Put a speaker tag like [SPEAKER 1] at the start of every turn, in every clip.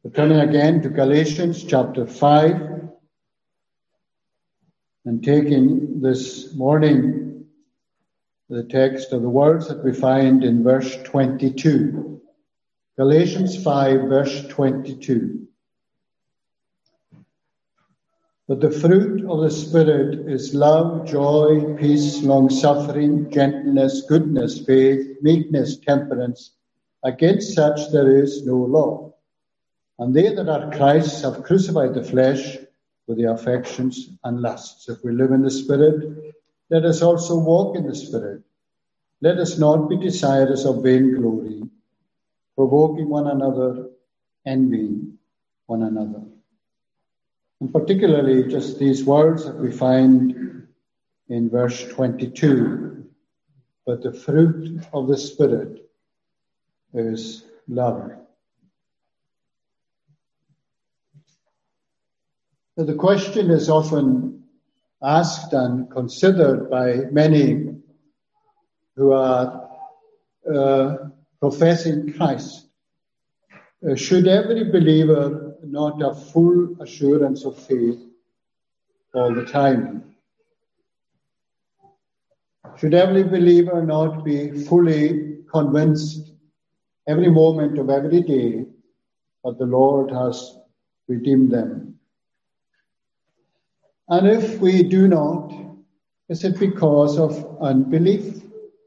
[SPEAKER 1] Turning again to Galatians chapter 5 and taking this morning the text of the words that we find in verse 22. Galatians 5 verse 22. But the fruit of the Spirit is love, joy, peace, long-suffering, gentleness, goodness, faith, meekness, temperance. Against such there is no law. And they that are Christ's have crucified the flesh with the affections and lusts. If we live in the Spirit, let us also walk in the Spirit. Let us not be desirous of vainglory, provoking one another, envying one another. And particularly just these words that we find in verse 22. But the fruit of the Spirit is love. The question is often asked and considered by many who are professing Christ. Should every believer not have full assurance of faith all the time? Should every believer not be fully convinced every moment of every day that the Lord has redeemed them? And if we do not, is it because of unbelief?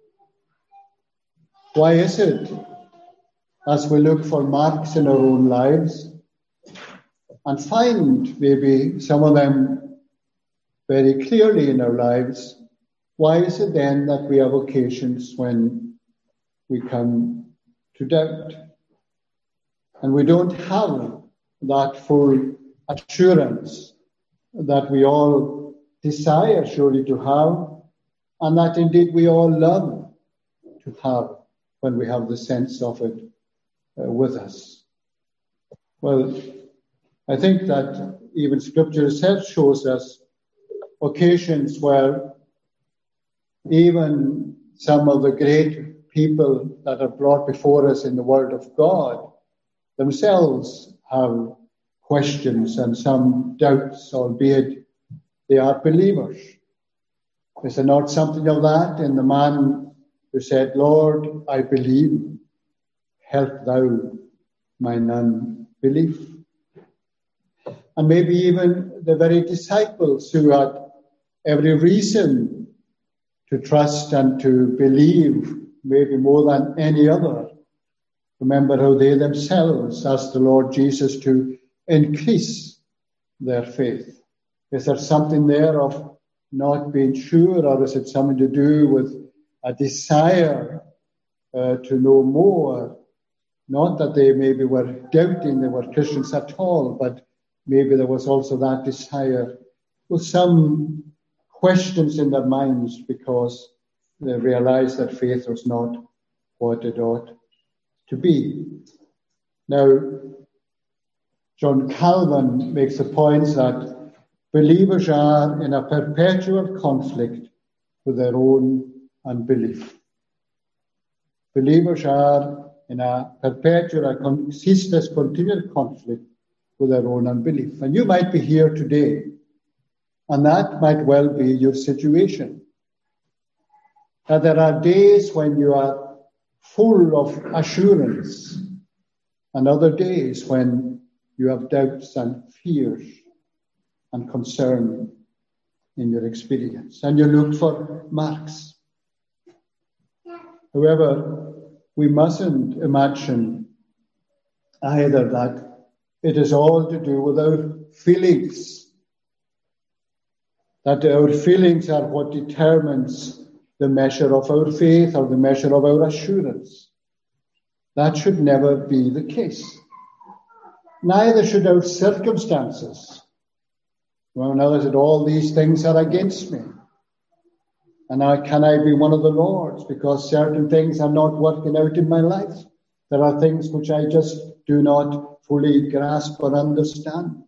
[SPEAKER 1] Why is it, as we look for marks in our own lives and find maybe some of them very clearly in our lives, why is it then that we have occasions when we come to doubt? And we don't have that full assurance that we all desire surely to have, and that indeed we all love to have when we have the sense of it with us. Well, I think that even Scripture itself shows us occasions where even some of the great people that are brought before us in the Word of God themselves have questions and some doubts, albeit they are believers. Is there not something of that in the man who said, Lord, I believe, help thou mine unbelief? And maybe even the very disciples who had every reason to trust and to believe, maybe more than any other. Remember how they themselves asked the Lord Jesus to increase their faith. Is there something there of not being sure, or is it something to do with a desire to know more? Not that they maybe were doubting they were Christians at all, but maybe there was also that desire with some questions in their minds because they realized that faith was not what it ought to be. Now, John Calvin makes the point that believers are in a perpetual conflict with their own unbelief. Believers are in a perpetual, ceaseless, continual conflict with their own unbelief. And you might be here today, and that might well be your situation. That there are days when you are full of assurance, and other days when you have doubts and fears and concern in your experience, and you look for marks. However, we mustn't imagine either that it is all to do with our feelings, that our feelings are what determines the measure of our faith or the measure of our assurance. That should never be the case. Neither should our circumstances. Well, now that all these things are against me. And how can I be one of the Lord's? Because certain things are not working out in my life. There are things which I just do not fully grasp or understand.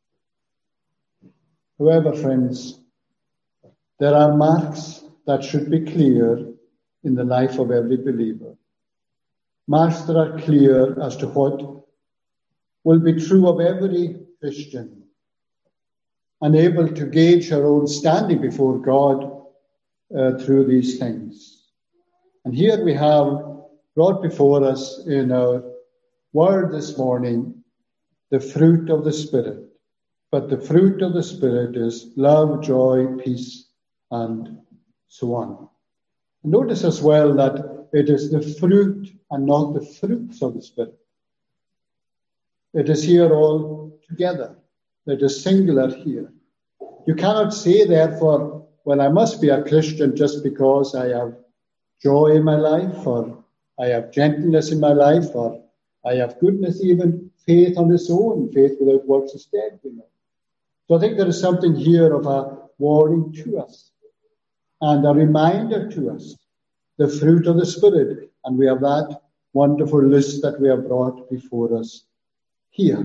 [SPEAKER 1] However, friends, there are marks that should be clear in the life of every believer. Marks that are clear as to what will be true of every Christian, and able to gauge our own standing before God through these things. And here we have brought before us in our word this morning the fruit of the Spirit. But the fruit of the Spirit is love, joy, peace, and so on. Notice as well that it is the fruit and not the fruits of the Spirit. It is here all together. It is singular here. You cannot say, therefore, well, I must be a Christian just because I have joy in my life, or I have gentleness in my life, or I have goodness, even faith on its own. Faith without works is dead, you know. So I think there is something here of a warning to us and a reminder to us, the fruit of the Spirit. And we have that wonderful list that we have brought before us here.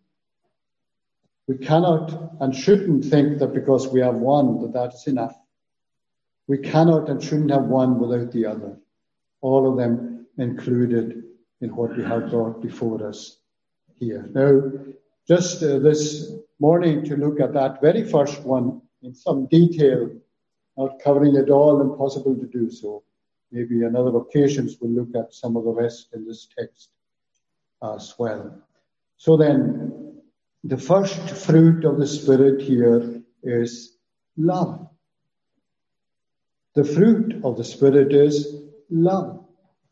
[SPEAKER 1] We cannot and shouldn't think that because we have one that is enough. We cannot and shouldn't have one without the other. All of them included in what we have brought before us here. Now, just this morning to look at that very first one in some detail, not covering it all, impossible to do so. Maybe on other occasions we'll look at some of the rest in this text as well. So then, the first fruit of the Spirit here is love. The fruit of the Spirit is love.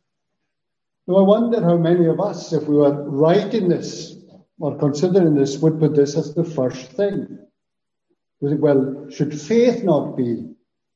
[SPEAKER 1] Now I wonder how many of us, if we were writing this or considering this, would put this as the first thing. We think, well, should faith not be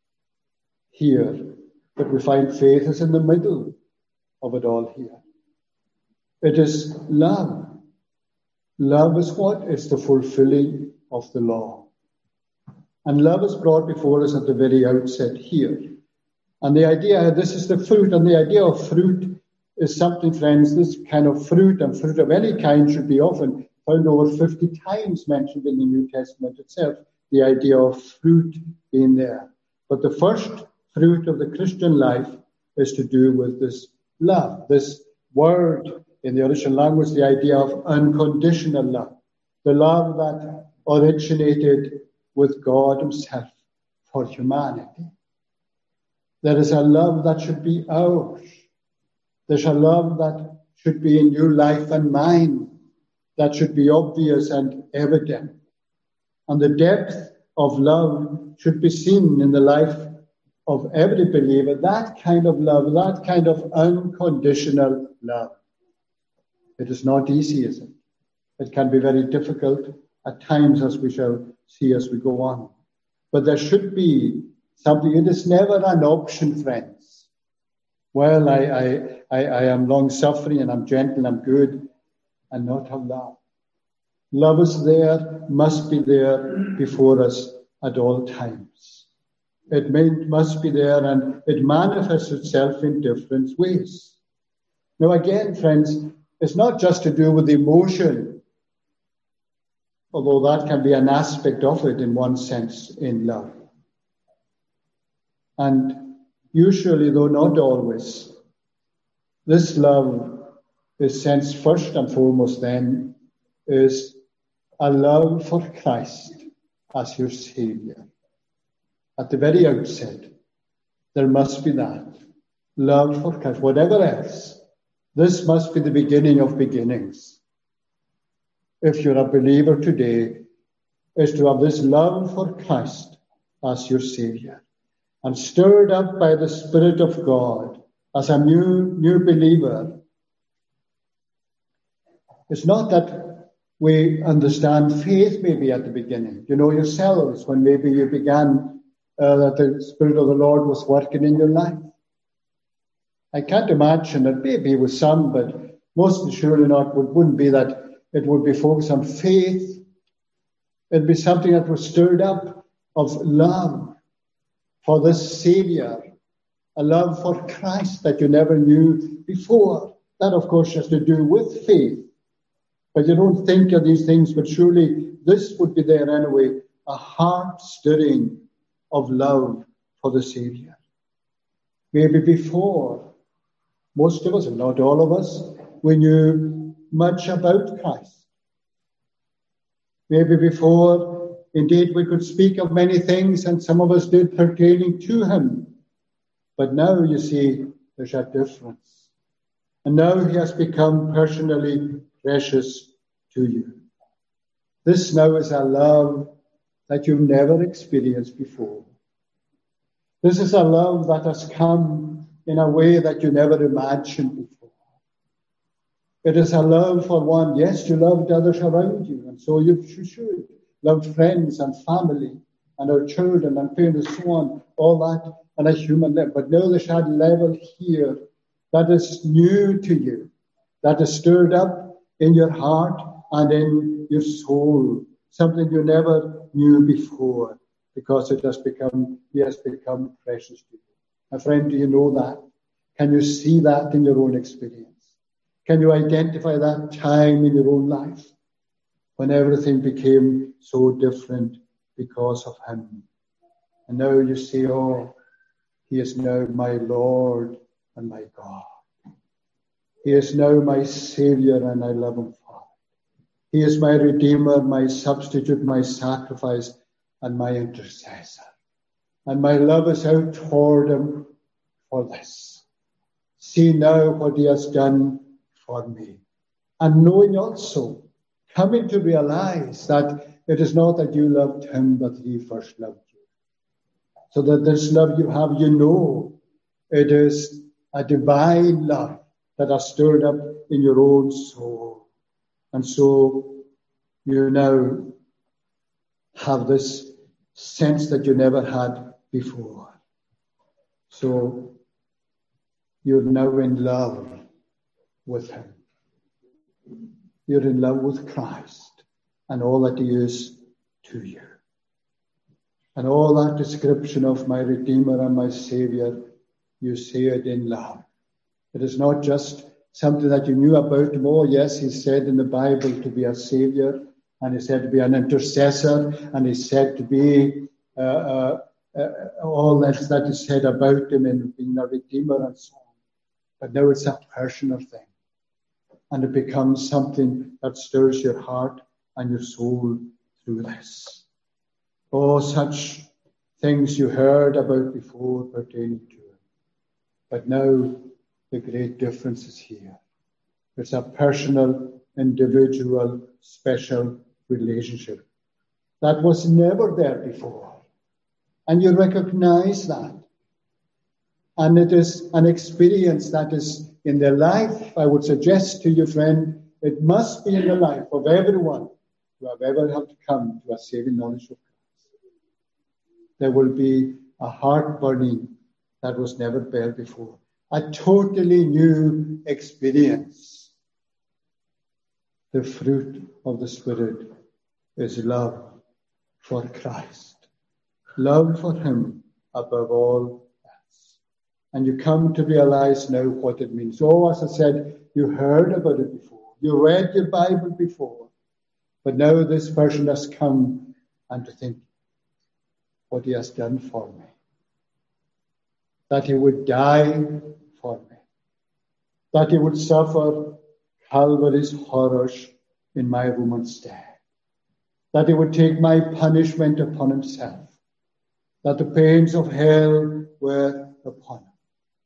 [SPEAKER 1] here? But we find faith is in the middle of it all here. It is love. Love is what? It's the fulfilling of the law. And love is brought before us at the very outset here. And the idea, this is the fruit, and the idea of fruit is something, friends, this kind of fruit and fruit of any kind should be often found over 50 times mentioned in the New Testament itself, the idea of fruit being there. But the first fruit of the Christian life is to do with this love, this word in the original language, the idea of unconditional love, the love that originated with God himself for humanity. There is a love that should be ours. There's a love that should be in your life and mine, that should be obvious and evident. And the depth of love should be seen in the life of every believer, that kind of love, that kind of unconditional love. It is not easy, is it? It can be very difficult at times, as we shall see as we go on. But there should be something. It is never an option, friends. Well, I am long-suffering and I'm gentle and I'm good, and not have love. Love is there, must be there before us at all times. It must be there, and it manifests itself in different ways. Now again, friends, it's not just to do with emotion, although that can be an aspect of it in one sense in love. And usually, though not always, this love is sensed first and foremost then is a love for Christ as your Saviour. At the very outset, there must be that love for Christ. Whatever else, this must be the beginning of beginnings. If you're a believer today, is to have this love for Christ as your Saviour, and stirred up by the Spirit of God as a new believer. It's not that we understand faith maybe at the beginning. You know yourselves when maybe you began that the Spirit of the Lord was working in your life. I can't imagine that maybe with some, but most surely not, wouldn't be that it would be focused on faith. It'd be something that was stirred up of love for this Saviour, a love for Christ that you never knew before. That, of course, has to do with faith. But you don't think of these things, but surely this would be there anyway, a heart stirring of love for the Saviour. Maybe before, most of us, and not all of us, we knew much about Christ. Maybe before, indeed, we could speak of many things, and some of us did, pertaining to him. But now, you see, there's a difference. And now he has become personally precious to you. This now is a love that you've never experienced before. This is a love that has come in a way that you never imagined before. It is a love for one. Yes, you loved others around you, and so you should. Loved friends and family and our children and parents and so on, all that on a human level. But now there's a level here that is new to you, that is stirred up in your heart and in your soul, something you never knew before, because he has become precious to you. My friend, do you know that? Can you see that in your own experience? Can you identify that time in your own life when everything became so different because of him? And now you see, oh, he is now my Lord and my God. He is now my Savior, and I love him for it. He is my Redeemer, my substitute, my sacrifice, and my intercessor. And my love is out toward him for this. See now what he has done for me. And knowing also, coming to realize that it is not that you loved him, but he first loved you. So that this love you have, you know, it is a divine love that has stirred up in your own soul. And so you now have this sense that you never had before. So you're now in love with him. You're in love with Christ and all that he is to you. And all that description of my Redeemer and my Savior, you see it in love. It is not just something that you knew about him. Oh, yes, he said in the Bible to be a Savior, and he said to be an intercessor, and he said to be all that is said about him in being a Redeemer and so on. But now it's a personal thing. And it becomes something that stirs your heart and your soul through this. Oh, such things you heard about before pertaining to him. But now the great difference is here. It's a personal, individual, special relationship that was never there before. And you recognize that. And it is an experience that is in the life, I would suggest to you, friend, it must be in the life of everyone who have ever had to come to a saving knowledge of Christ. There will be a heart burning that was never there before. A totally new experience. The fruit of the Spirit is love for Christ. Love for him above all else. And you come to realize now what it means. Oh, as I said, you heard about it before. You read your Bible before. But now this person has come and to think what he has done for me. That he would die for me. That he would suffer Calvary's horrors in my Roman stead. That he would take my punishment upon himself. That the pains of hell were upon him.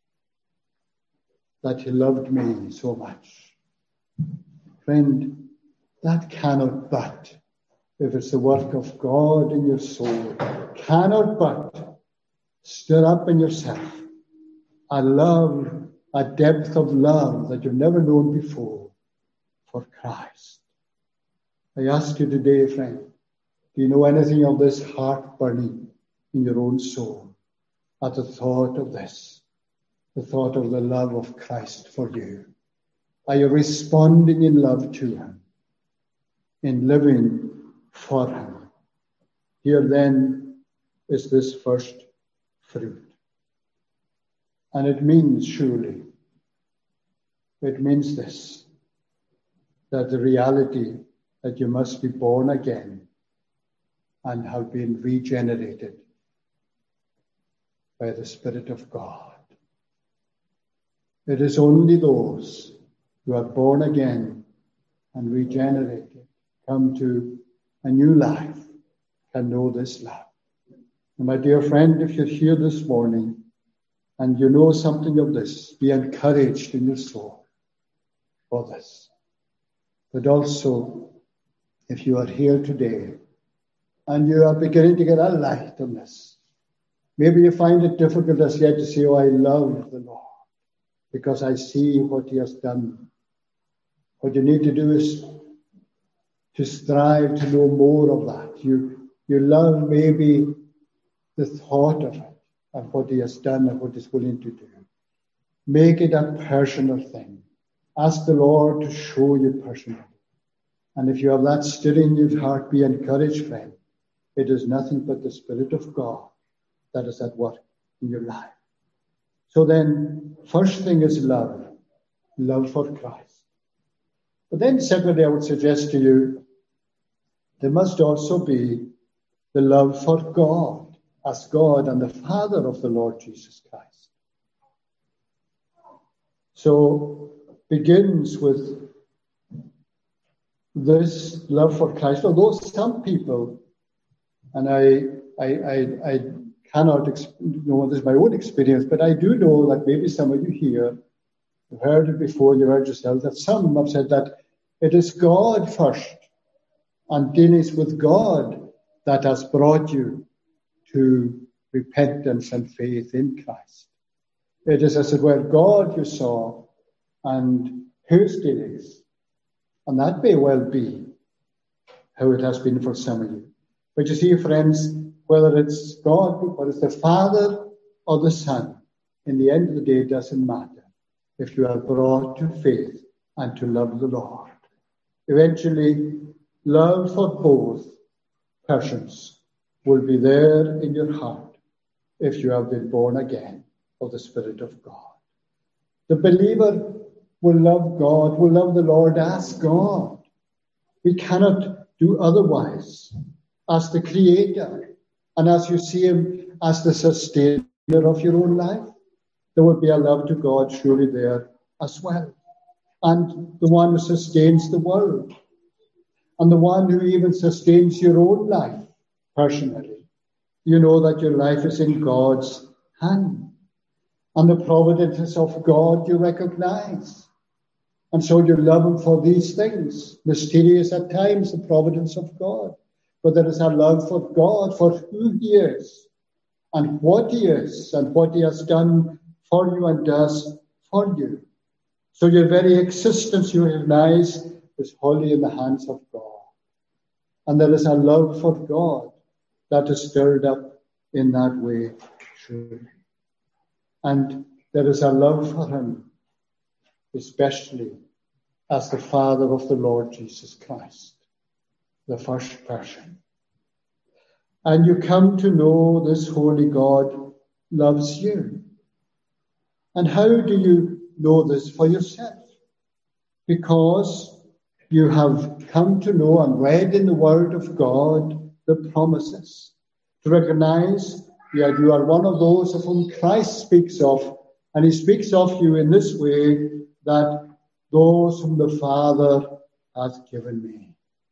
[SPEAKER 1] That he loved me so much. Friend, that cannot but, if it's the work of God in your soul, cannot but stir up in yourself a love, a depth of love that you've never known before for Christ. I ask you today, friend, do you know anything of this heart burning in your own soul at the thought of this, the thought of the love of Christ for you? Are you responding in love to him, in living for him? Here then is this first fruit. And it means, surely, it means this, that the reality that you must be born again and have been regenerated by the Spirit of God. It is only those who are born again and regenerated, come to a new life can know this love. And my dear friend, if you're here this morning and you know something of this, be encouraged in your soul for this. But also, if you are here today and you are beginning to get a light on this, maybe you find it difficult as yet to say, oh, I love the Lord because I see what he has done. What you need to do is to strive to know more of that. You love maybe the thought of it and what he has done and what he's willing to do. Make it a personal thing. Ask the Lord to show you personally. And if you have that still in your heart, be encouraged, friend. It is nothing but the Spirit of God that is at work in your life. So then, first thing is love. Love for Christ. But then secondly, I would suggest to you, there must also be the love for God as God and the Father of the Lord Jesus Christ. So begins with this love for Christ. Although some people, and I cannot know this is my own experience, but I do know that maybe some of you here have heard it before, you heard yourself, that some have said that it is God first and dealings with God that has brought you to repentance and faith in Christ. It is, as it were, God you saw and his dealings. And that may well be how it has been for some of you. But you see, friends, whether it's God, whether it's the Father or the Son, in the end of the day, it doesn't matter if you are brought to faith and to love the Lord. Eventually, love for both persons will be there in your heart if you have been born again of the Spirit of God. The believer will love God, will love the Lord as God. We cannot do otherwise. As the Creator, and as you see him as the sustainer of your own life, there will be a love to God surely there as well. And the one who sustains the world, and the one who even sustains your own life personally. You know that your life is in God's hand, and the providence of God you recognize. And so you love him for these things, mysterious at times, the providence of God. But there is a love for God, for who he is, and what he is, and what he has done for you and does for you. So your very existence, you recognize, is wholly in the hands of God. And there is a love for God that is stirred up in that way, truly. And there is a love for him, especially as the Father of the Lord Jesus Christ, the first person. And you come to know this holy God loves you. And how do you know this for yourself? Because you have come to know and read in the Word of God the promises, to recognize that you are one of those of whom Christ speaks of, and he speaks of you in this way, that those whom the Father hath given me.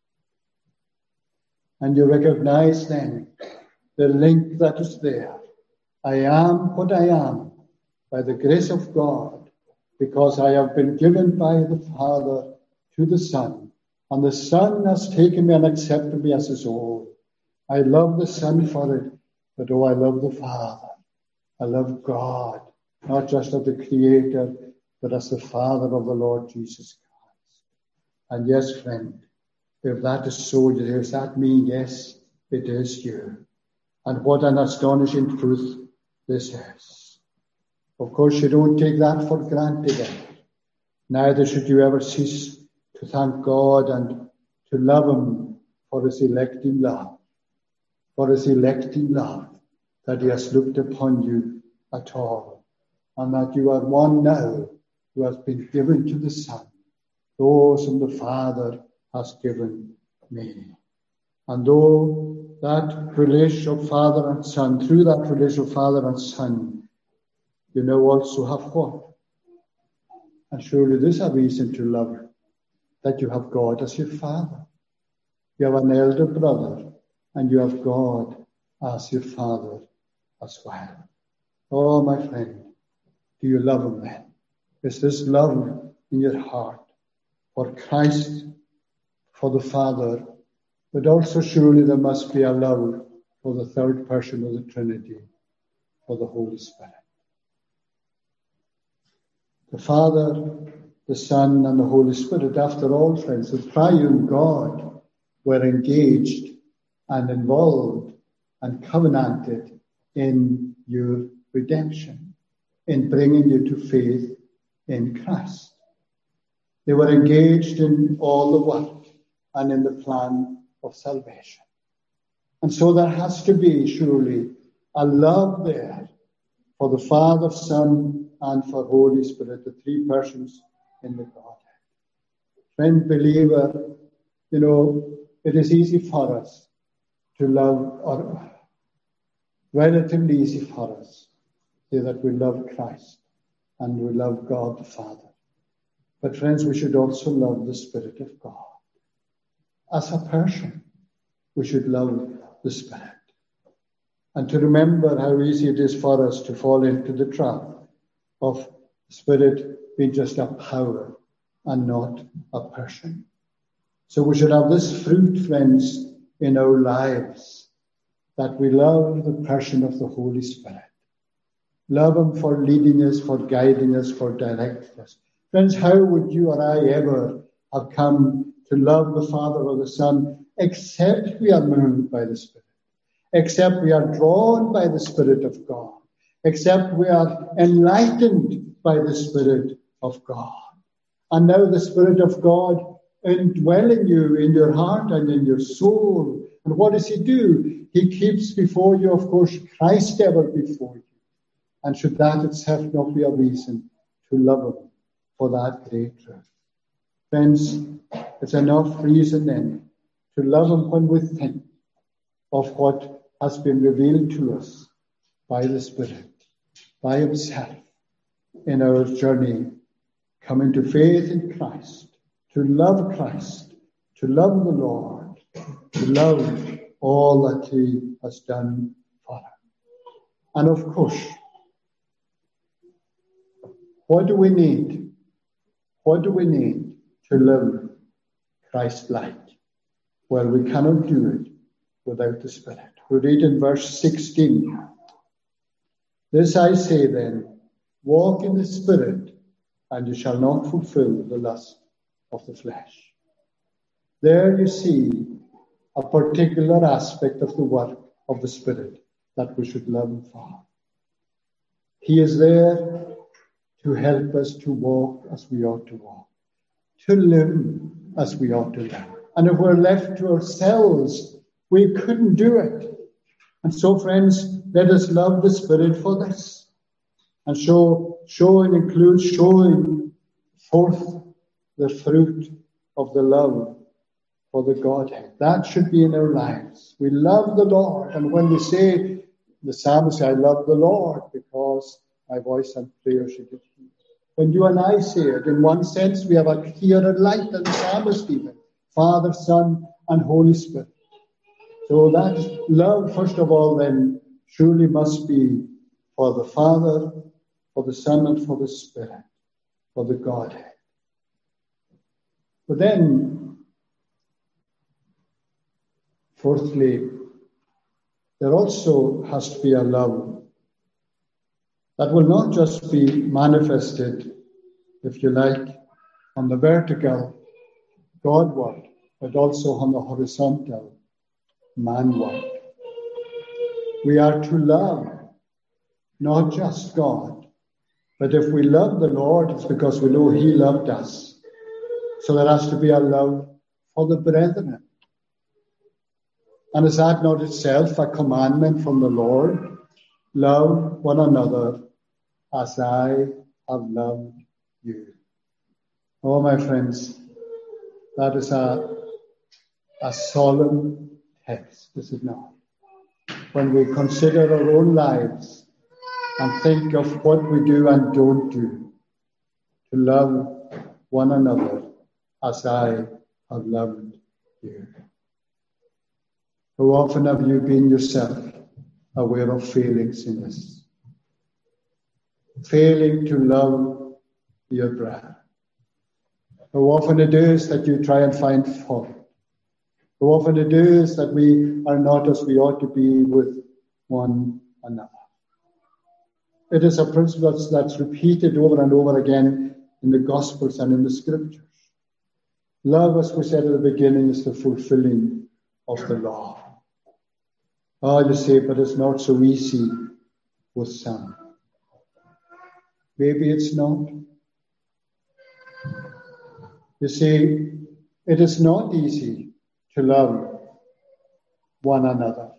[SPEAKER 1] And you recognize then the link that is there. I am what I am by the grace of God, because I have been given by the Father to the Son, and the Son has taken me and accepted me as his own. I love the Son for it, but I love the Father. I love God, not just as the Creator, but as the Father of the Lord Jesus Christ. And yes, friend, if that is so, does that mean, yes, it is you? And what an astonishing truth this is. Of course, you don't take that for granted. Neither should you ever cease to thank God and to love him for his electing love. For his electing love, that he has looked upon you at all. And that you are one now who has been given to the Son, those whom the Father has given me. And though that relation of Father and Son, through that relation of Father and Son, you now also have what? And surely this is a reason to love, that you have God as your Father. You have an elder brother, and you have God as your Father as well. Oh, my friend, do you love him then? Is this love in your heart for Christ, for the Father, but also surely there must be a love for the third person of the Trinity, for the Holy Spirit. The Father, the Son, and the Holy Spirit, after all, friends, the triune God, were engaged and involved and covenanted in your redemption, in bringing you to faith in Christ. They were engaged in all the work and in the plan of salvation. And so there has to be, surely, a love there for the Father, Son, and for Holy Spirit, the three persons in the Godhead. Friend, believer, it is easy for us to love, or relatively easy for us to say that we love Christ and we love God the Father. But friends, we should also love the Spirit of God. As a person, we should love the Spirit. And to remember how easy it is for us to fall into the trap of the Spirit being just a power and not a person. So we should have this fruit, friends, in our lives, that we love the person of the Holy Spirit. Love him for leading us, for guiding us, for directing us. Friends, how would you or I ever have come to love the Father or the Son except we are moved by the Spirit, except we are drawn by the Spirit of God, except we are enlightened by the Spirit of God. And now the Spirit of God indwelling you in your heart and in your soul. And what does he do? He keeps before you, of course, Christ ever before you. And should that itself not be a reason to love him for that great truth? Friends, it's enough reason then to love him when we think of what has been revealed to us by the Spirit, by himself, in our journey coming to faith in Christ, to love Christ, to love the Lord, to love all that he has done for us. And of course, what do we need? What do we need to live Christ-like? Well, we cannot do it without the Spirit. We read in verse 16, "This I say then, walk in the Spirit, and you shall not fulfill the lust of the flesh." There you see a particular aspect of the work of the Spirit that we should love him for. He is there to help us to walk as we ought to walk, to live as we ought to live. And if we're left to ourselves, we couldn't do it. And so, friends, let us love the Spirit for this. And showing includes showing forth the fruit of the love for the Godhead. That should be in our lives. We love the Lord. And when we say, the psalmist, I love the Lord because my voice and prayer should be heard. When you and I say it, in one sense, we have a clearer light than the psalmist even. Father, Son, and Holy Spirit. So that love, first of all, then, surely must be for the Father, for the Son, and for the Spirit, for the Godhead. But then, fourthly, there also has to be a love that will not just be manifested, if you like, on the vertical Godward, but also on the horizontal manward. We are to love not just God, but if we love the Lord, it's because we know he loved us. So there has to be a love for the brethren. And is that not itself a commandment from the Lord? Love one another as I have loved you. Oh, my friends, that is a solemn text, is it not? When we consider our own lives and think of what we do and don't do, to love one another as I have loved you. How often have you been yourself aware of failings in this? Failing to love your brother. How often it is that you try and find fault. How often it is that we are not as we ought to be with one another. It is a principle that's repeated over and over again in the Gospels and in the Scriptures. Love, as we said at the beginning, is the fulfilling of the law. You say, but it's not so easy with some. Maybe it's not. You see, it is not easy to love one another.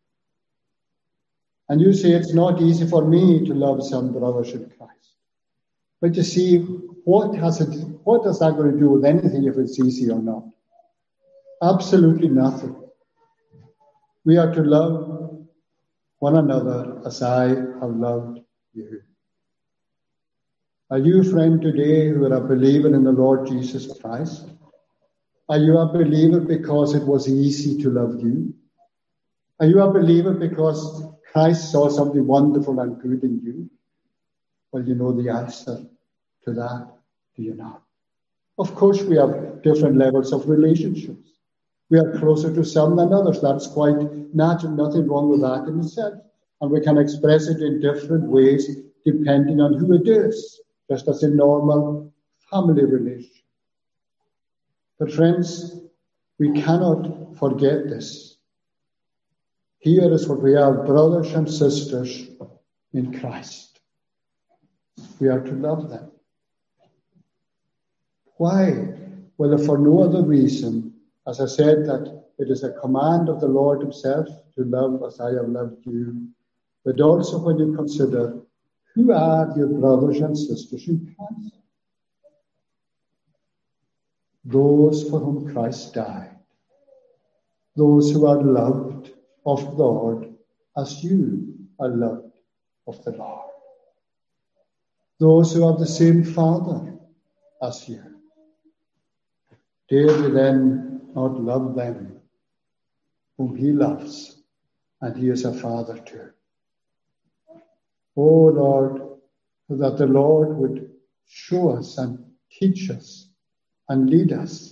[SPEAKER 1] And you say it's not easy for me to love some brothers in Christ. But you see, what is that going to do with anything if it's easy or not? Absolutely nothing. We are to love one another as I have loved you. Are you, friend, today who are a believer in the Lord Jesus Christ? Are you a believer because it was easy to love you? Are you a believer because Christ saw something wonderful and good in you? Well, you know the answer to that, do you not? Of course, we have different levels of relationships. We are closer to some than others. That's quite natural, nothing wrong with that in itself. And we can express it in different ways depending on who it is, just as in normal family relationship. But friends, we cannot forget this. Here is what we are, brothers and sisters in Christ. We are to love them. Why? Well, if for no other reason, as I said, that it is a command of the Lord himself to love as I have loved you, but also when you consider who are your brothers and sisters in Christ? Those for whom Christ died. Those who are loved of the Lord as you are loved of the Lord. Those who have the same Father as you. Dare we then not love them whom he loves, and he is a Father too. Oh Lord, that the Lord would show us and teach us and lead us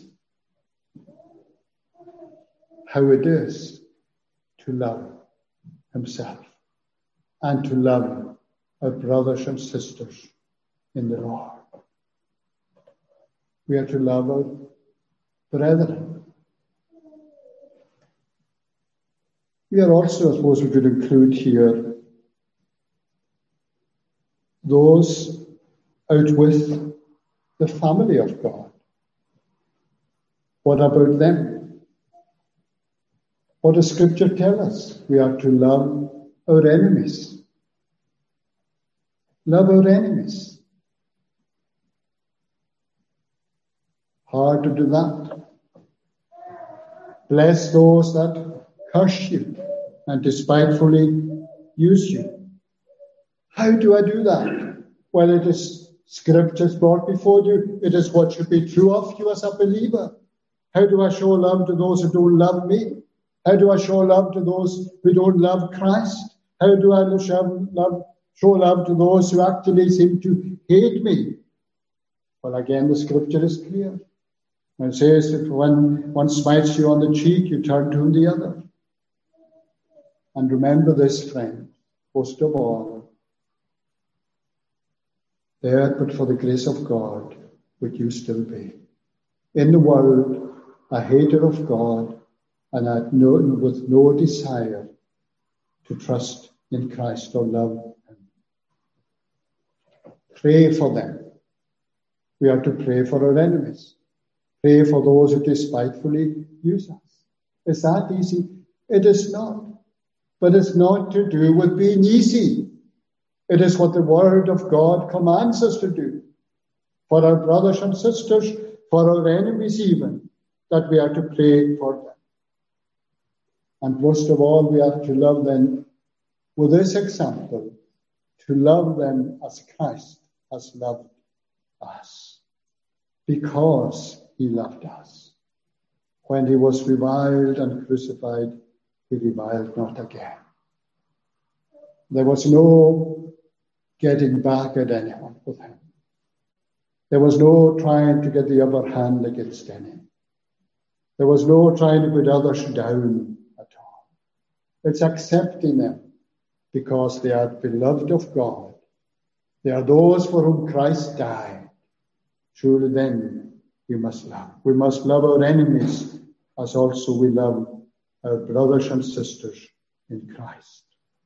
[SPEAKER 1] how it is to love himself and to love our brothers and sisters in the Lord. We are to love our brethren. We are also, I suppose we could include here those out with the family of God. What about them? What does Scripture tell us? We are to love our enemies. Love our enemies. Hard to do that. Bless those that curse you and despitefully use you. How do I do that? Well, it is Scriptures brought before you. It is what should be true of you as a believer. How do I show love to those who don't love me? How do I show love to those who don't love Christ? How do I show love to those who actually seem to hate me? Well, again, the Scripture is clear. It says that when one smites you on the cheek, you turn to the other. And remember this, friend, first of all, there but for the grace of God would you still be. In the world, a hater of God and with no desire to trust in Christ or love him. Pray for them. We are to pray for our enemies. Pray for those who despitefully use us. Is that easy? It is not. But it's not to do with being easy. It is what the Word of God commands us to do. For our brothers and sisters, for our enemies even, that we are to pray for them. And most of all, we are to love them with this example, to love them as Christ has loved us. Because he loved us. When he was reviled and crucified, he reviled not again. There was no getting back at anyone with him. There was no trying to get the upper hand against any. There was no trying to put others down at all. It's accepting them because they are beloved of God. They are those for whom Christ died. Surely then we must love. We must love our enemies as also we love our brothers and sisters in Christ.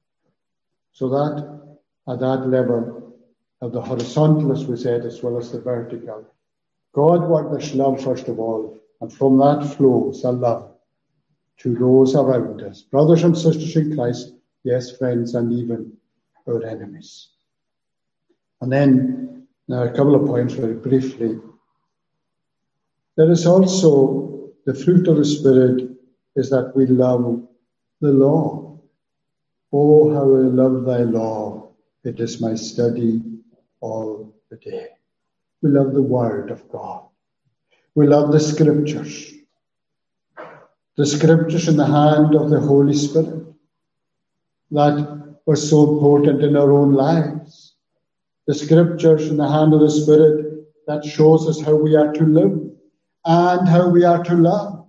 [SPEAKER 1] So that at that level of the horizontal, as we said, as well as the vertical, God works love first of all, and from that flows a love to those around us, brothers and sisters in Christ, yes, friends, and even our enemies. And then, now a couple of points very briefly. There is also the fruit of the Spirit is that we love the law. Oh, how I love thy law. It is my study all the day. We love the Word of God. We love the Scriptures. The Scriptures in the hand of the Holy Spirit that were so important in our own lives. The Scriptures in the hand of the Spirit that shows us how we are to live and how we are to love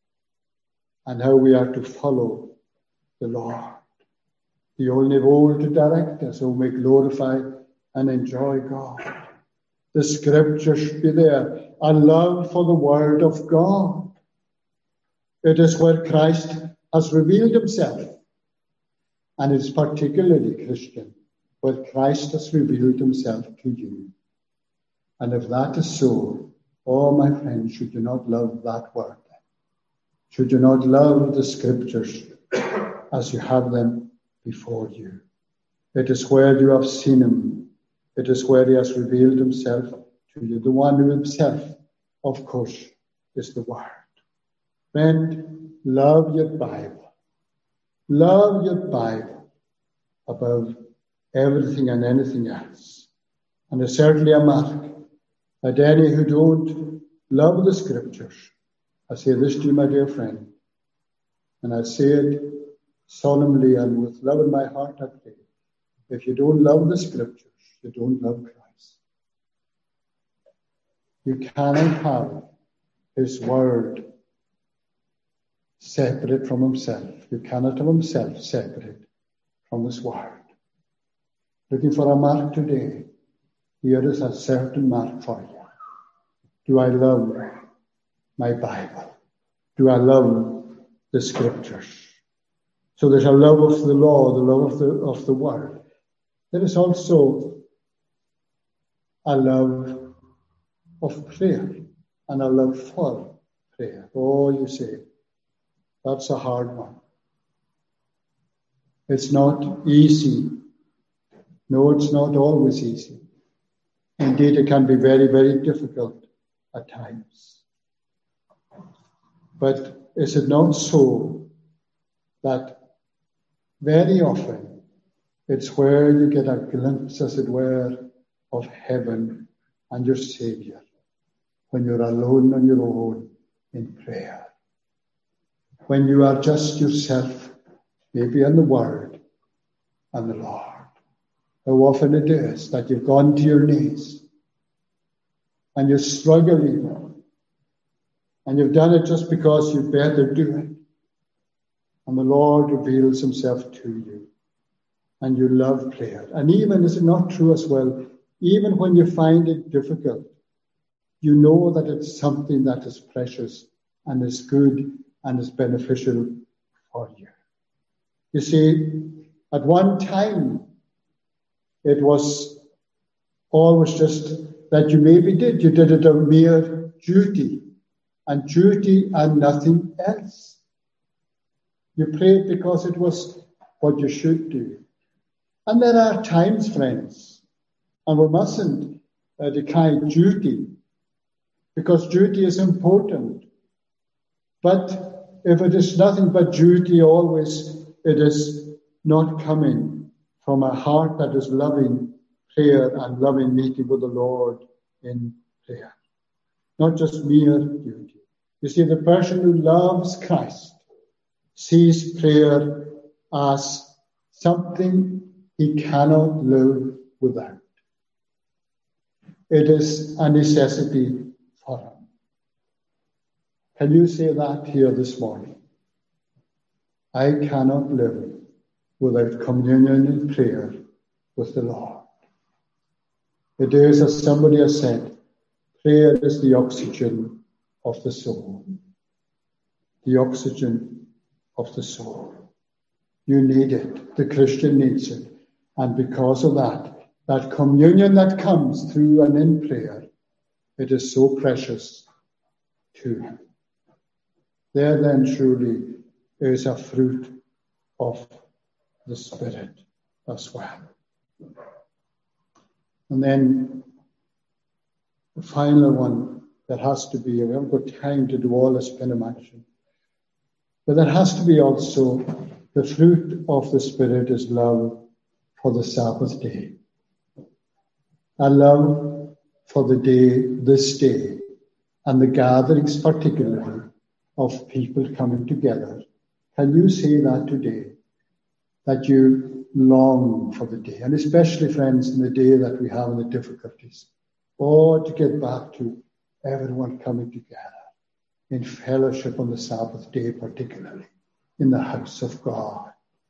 [SPEAKER 1] and how we are to follow the Lord. The only role to direct us, so we glorify and enjoy God. The Scriptures should be there. A love for the Word of God. It is where Christ has revealed himself. And it's particularly, Christian, where Christ has revealed himself to you. And if that is so, oh, my friends, should you not love that Word? Should you not love the Scriptures as you have them before you? It is where you have seen him. It is where he has revealed himself to you. The one who himself, of course, is the Word. Friend, love your Bible. Love your Bible above everything and anything else. And there's certainly a mark that any who don't love the Scriptures, I say this to you, my dear friend, and I say it solemnly and with love in my heart, I pray. If you don't love the Scriptures, you don't love Christ. You cannot have his Word separate from himself. You cannot have himself separate from his Word. Looking for a mark today, here is a certain mark for you. Do I love my Bible? Do I love the Scriptures? So there's a love of the law, the love of the Word. There is also a love of prayer and a love for prayer. Oh, you say, that's a hard one. It's not easy. No, it's not always easy. Indeed, it can be very, very difficult at times. But is it not so that very often it's where you get a glimpse, as it were, of heaven and your Savior when you're alone on your own in prayer? When you are just yourself, maybe in the Word and the Lord. How often it is that you've gone to your knees and you're struggling and you've done it just because you better do it. And the Lord reveals himself to you and you love prayer. And even, is it not true as well, even when you find it difficult, you know that it's something that is precious and is good and is beneficial for you. You see, at one time, it was always just that you maybe did. You did it a mere duty and nothing else. You prayed because it was what you should do. And there are times, friends, and we mustn't decry duty, because duty is important. But if it is nothing but duty always, it is not coming from a heart that is loving prayer and loving meeting with the Lord in prayer. Not just mere duty. You see, the person who loves Christ sees prayer as something he cannot live without. It is a necessity for him. Can you say that here this morning? I cannot live without communion and prayer with the Lord. It is, as somebody has said, prayer is the oxygen of the soul. The oxygen of the soul. You need it. The Christian needs it. And because of that, that communion that comes through and in prayer, it is so precious to him. There then truly is a fruit of the Spirit as well. And then the final one that has to be, we haven't got time to do all this kind of action, but there has to be also the fruit of the Spirit is love for the Sabbath day. A love for the day, this day, and the gatherings particularly of people coming together. Can you say that today? That you long for the day, and especially, friends, in the day that we have in the difficulties, or to get back to everyone coming together in fellowship on the Sabbath day, particularly in the house of God.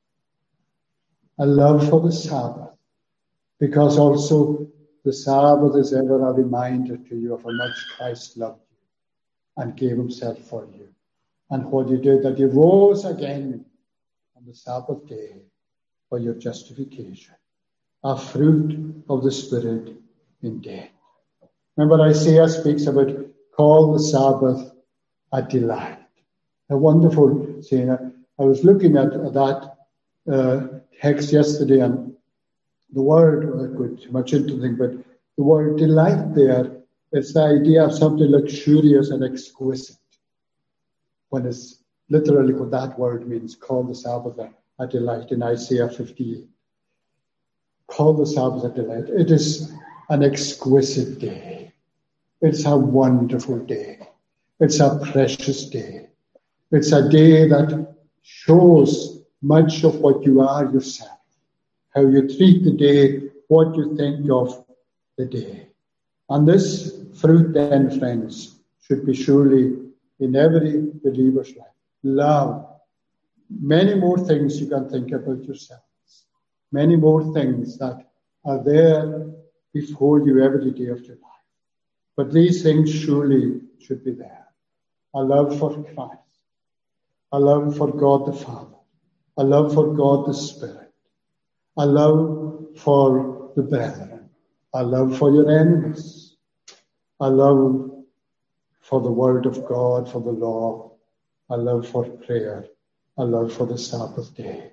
[SPEAKER 1] A love for the Sabbath, because also the Sabbath is ever a reminder to you of how much Christ loved you and gave himself for you, and what he did, that he rose again on the Sabbath day for your justification, a fruit of the Spirit indeed. Remember, Isaiah speaks about call the Sabbath a delight. A wonderful saying. I was looking at that text yesterday, and the word, I won't go too much into things, but the word delight there, it's the idea of something luxurious and exquisite. When it's literally what that word means, call the Sabbath a delight in Isaiah 58. Call the Sabbath a delight. It is an exquisite day. It's a wonderful day. It's a precious day. It's a day that shows much of what you are yourself, how you treat the day, what you think of the day. And this fruit then, friends, should be surely in every believer's life. Love. Many more things you can think about yourselves. Many more things that are there before you every day of your life. But these things surely should be there. A love for Christ. A love for God the Father. A love for God the Spirit. A love for the brethren. A love for your enemies. A love for the Word of God, for the law. A love for prayer. A love for the Sabbath day.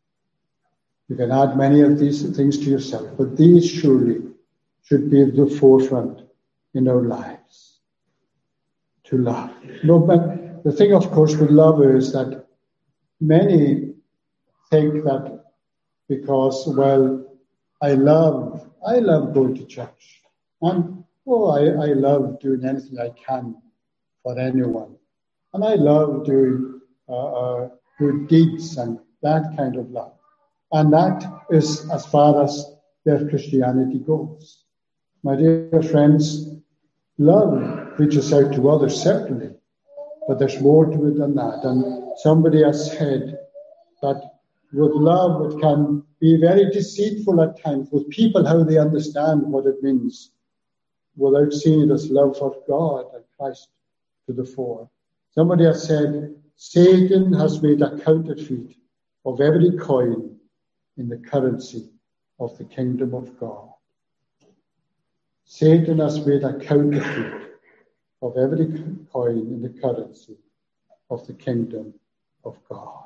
[SPEAKER 1] You can add many of these things to yourself, but these surely should be at the forefront in our lives. To love. No, but the thing, of course, with love is that many think that because, well, I love going to church. And, I love doing anything I can for anyone. And I love doing good deeds and that kind of love. And that is as far as their Christianity goes. My dear friends, love reaches out to others, certainly. But there's more to it than that. And somebody has said that with love, it can be very deceitful at times with people, how they understand what it means, without seeing it as love for God and Christ to the fore. Somebody has said, Satan has made a counterfeit of every coin in the currency of the kingdom of God. Satan has made a counterfeit of every coin in the currency of the kingdom of God.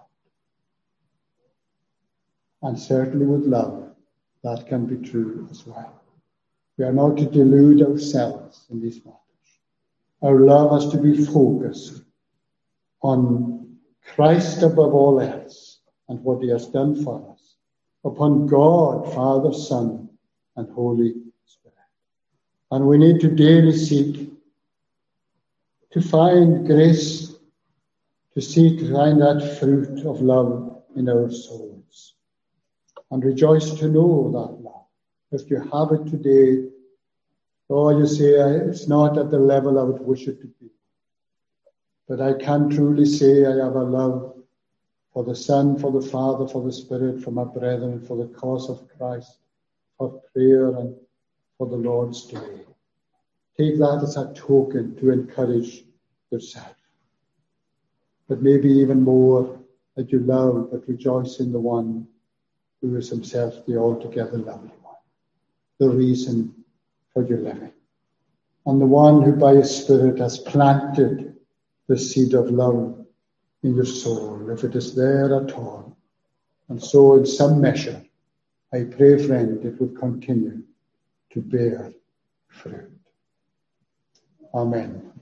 [SPEAKER 1] And certainly with love, that can be true as well. We are not to delude ourselves in these matters. Our love has to be focused on Christ above all else and what he has done for us, upon God, Father, Son, and Holy Spirit. And we need to daily seek to find grace to seek to find that fruit of love in our souls. And rejoice to know that love. If you have it today, or you say, it's not at the level I would wish it to be. But I can truly say I have a love for the Son, for the Father, for the Spirit, for my brethren, for the cause of Christ, for prayer and for the Lord's Day. Take that as a token to encourage yourself. But maybe even more that you love, but rejoice in the one who is himself the altogether lovely one, the reason for your living, and the one who by his Spirit has planted the seed of love in your soul, if it is there at all. And so in some measure, I pray, friend, it would continue to bear fruit. Amen.